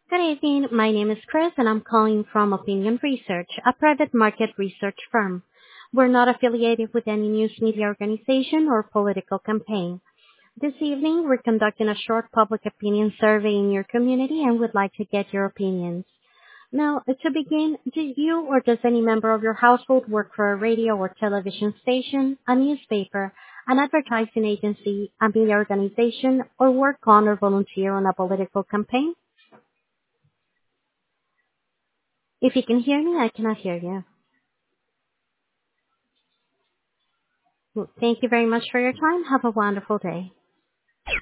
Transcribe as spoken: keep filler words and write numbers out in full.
Good evening. My name is Chris, and I'm calling from Opinion Research, a private market research firm. We're not affiliated with any news media organization or political campaign. This evening, we're conducting a short public opinion survey in your community and would like to get your opinions. Now, to begin, do you or does any member of your household work for a radio or television station, a newspaper, an advertising agency, a media organization, or work on or volunteer on a political campaign? If you can hear me, I cannot hear you. Well, thank you very much for your time. Have a wonderful day.